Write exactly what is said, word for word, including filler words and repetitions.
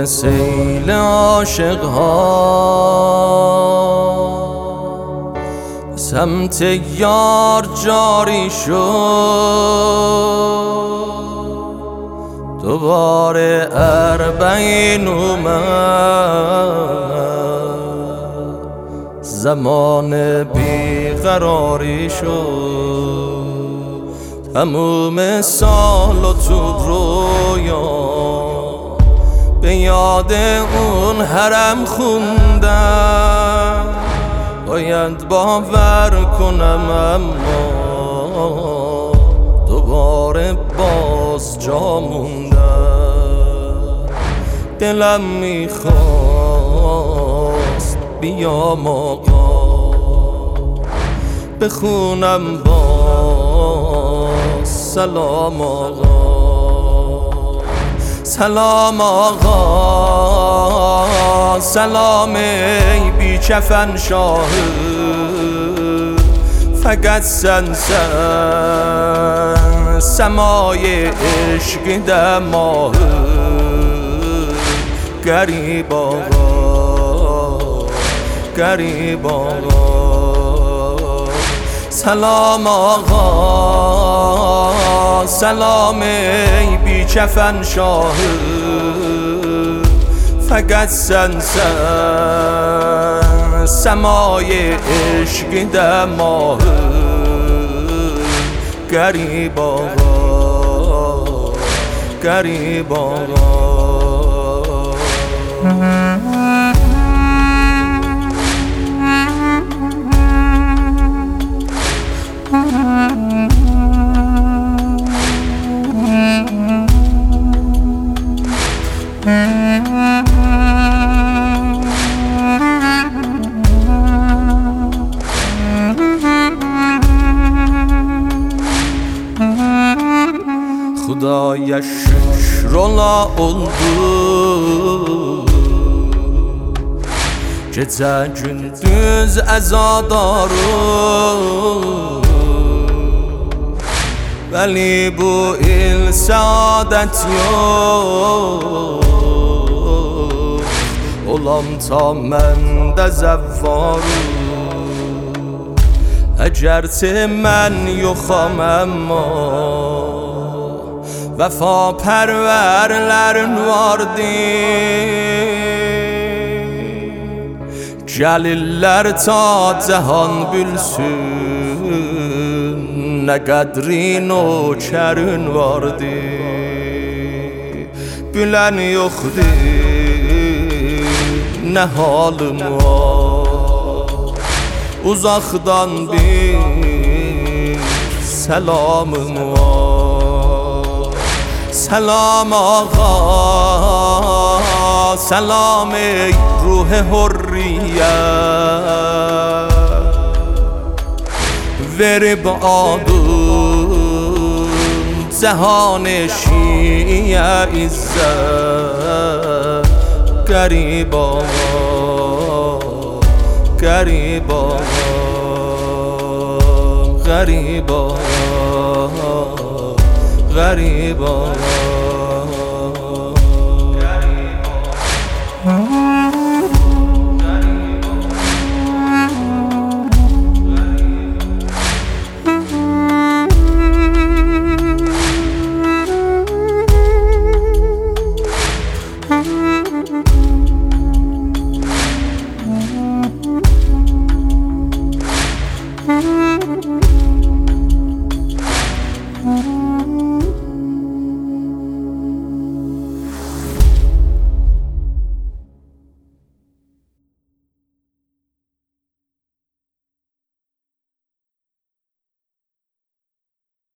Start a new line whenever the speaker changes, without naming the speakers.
دوباره سیل عاشق ها سمت یار جاری شد، دوباره اربعین اومد، زمان بیقراری شد، تموم سال و تو رویا به یاد اون حرم خوندم. باید باور کنم اما دوباره باز جا موندم. دلم میخواست بیام آقا بخونم باز سلام آقا، سلام آقا، سلام ای بی کفن شاه، فقط سن سن سمای عشق دماه. غریب آقا، غریب آقا، سلام آقا، سلام ای بی کفن شاه، فقط سن سن سمای عشق دماه. غریب آقا، غریب آقا. Xudaya şükür ola oldu, gecə gündüz əzadarım. Vəli bu il səadət yox, olam ta məndə zəvvarım. Əgərçə mən yoxam əmma vəfa pərvərlərin vardı. Gəlirlər ta cəhan bilsin, nə qədrin o kərin vardı. Bilən yoxdur nə halım var, uzaqdan bir səlamım var. Selam ağa, selam ey ruh hurriyet, verib adın cehan şiye izzet. Garib ağa, garib ağa, garib ağa, garib ağa.
Mm-hmm.